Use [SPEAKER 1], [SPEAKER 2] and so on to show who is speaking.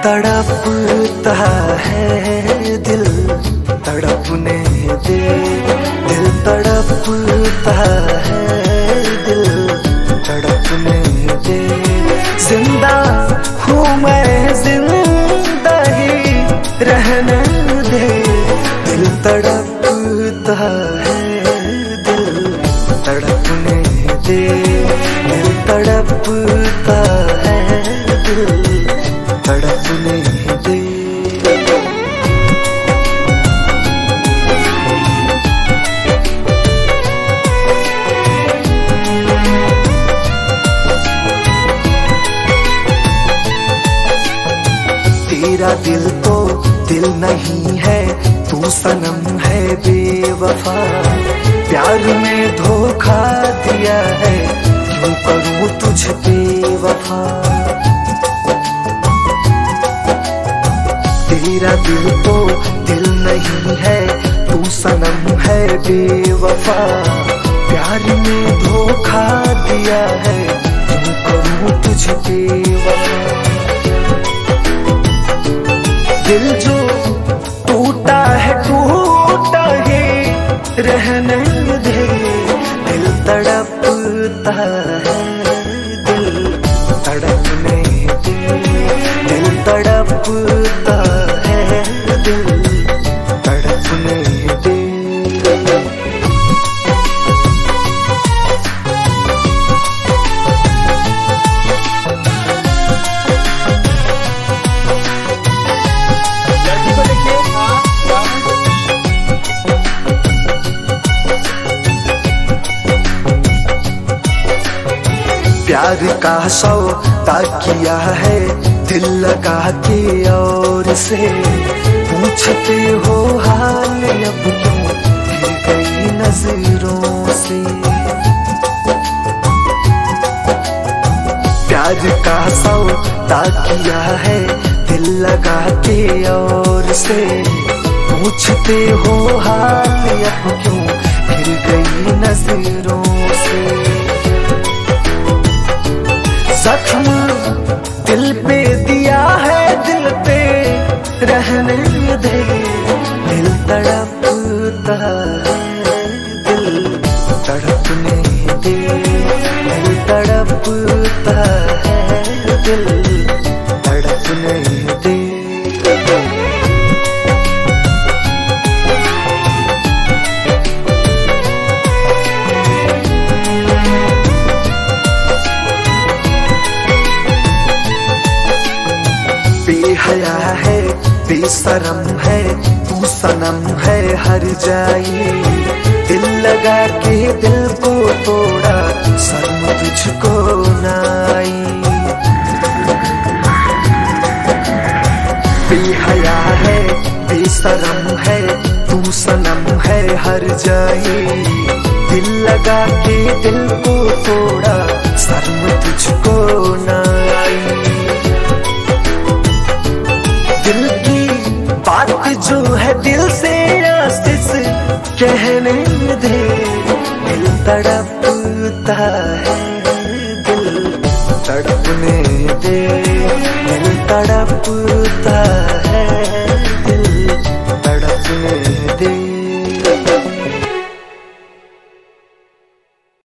[SPEAKER 1] तड़पता है दिल तड़पने दे, दिल तड़पता है दिल तड़पने दे। जिंदा हूँ मैं जिंदा ही रहने दे, दिल तड़पता है दिल तड़पने दे, दिल तड़पता है दिल तड़पने दे। तेरा दिल तो दिल नहीं है, तू सनम है बेवफा। प्यार में धोखा दिया है, क्यों करूं तुझ पे वफा। तेरा दिल तो दिल नहीं है, तू सनम है बेवफा। प्यार में धोखा दिया है, क्यों करूं तुझ पे वफा। दिल जो टूटा है टूटा ही रहने दे, दिल तड़पता है दिल तड़पने दे, दिल तड़पता है दिल तड़पने दे। प्यार का सौदा किया है दिल लगा के और से, पूछते हो हाल अब क्यों गिर गई नजरों से। प्यार का सौदा किया है दिल लगा के और से, पूछते हो हाल अब क्यों गिर गई नजरों से। जख्म दिल पे दिया है दिल पे रहने दे, दिल तड़पता है दिल तड़पने दे, दिल तड़पता है दिल तड़पने दे। बेहया है बेशरम है, तू सनम है हर जाई। दिल लगा के दिल को तोड़ा, शर्म तुझको नाई। बेहया है बेशरम है, तू सनम है हर जाई। दिल लगा के दिल को तोड़ा, शर्म तुझको नाई। दिल की बात जो है दिल से आशीष कहने दे, दिल तड़पता है दिल तड़पने दे, दिल तड़पता है दिल तड़पने दे।